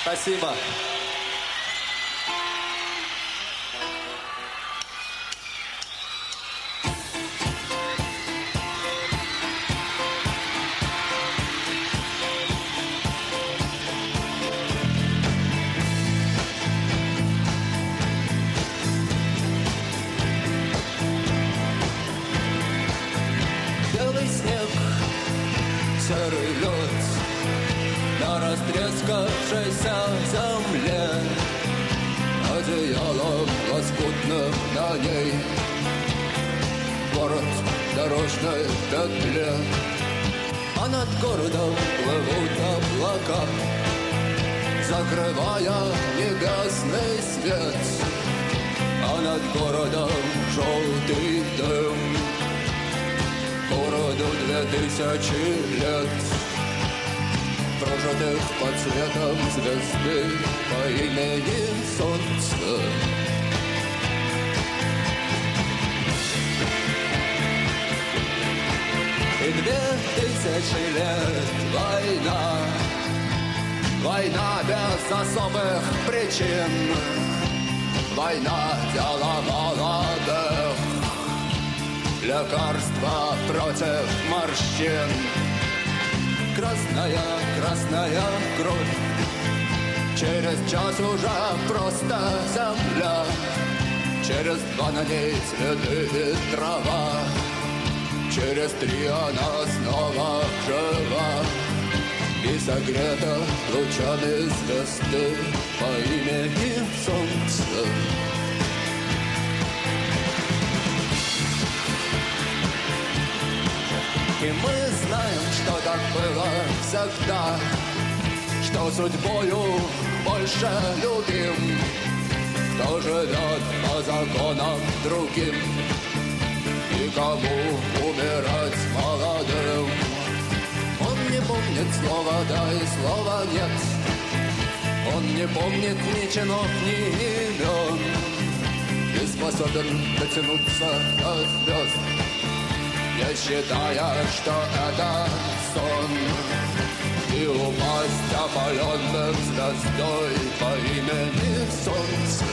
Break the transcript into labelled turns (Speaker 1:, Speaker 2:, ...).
Speaker 1: Спасибо.
Speaker 2: Белый снег, серый лед на растрескавшейся земле, одеялом лоскутным на ней город в дорожной петле, а над городом плывут облака, закрывая небесный свет, а над городом желтый дым. Городу 2000 лет, прожитых под светом звезды по имени Солнце. И 2000 лет война, война без особых причин, война дело молодых, лекарства против морщин. Красная, красная кровь, через час уже просто земля, через 2 на ней цветы и трава, через 3 она снова жива и согрета лучами звезды по имени Солнце. И мы знаем, что так было всегда, что судьбою больше любим, кто живет по законам другим и кому умирать молодым. Он не помнит слова «да» и слова «нет», он не помнит ни чинов, ни имен, и способен дотянуться до звезд, не считая, что это сон, и упасть опаленным звездой по имени Солнце.